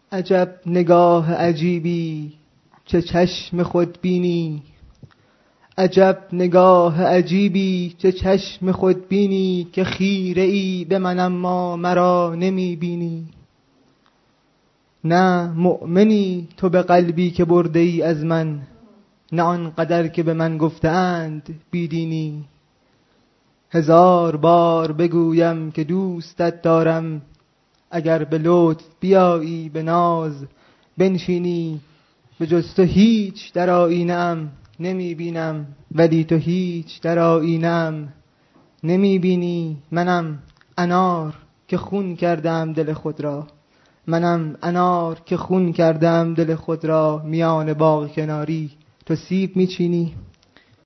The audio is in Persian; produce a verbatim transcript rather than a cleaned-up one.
عجب نگاه عجیبی چه چشم خود بینی، عجب نگاه عجیبی چه چشم خود بینی، که خیره ای به من اما مرا نمی بینی. نه مؤمنی تو به قلبی که برده ای از من، نه آنقدر که به من گفتند بیدینی. هزار بار بگویم که دوستت دارم، اگر به لطف بیایی به ناز بنشینی. به جز تو هیچ در آیینه‌ام نمی بینم، ولی تو هیچ در آیینه‌ام نمی بینی. منم انار که خون کردم دل خود را، منم انار که خون کردم دل خود را. میان باغ کناری تو سیب میچینی.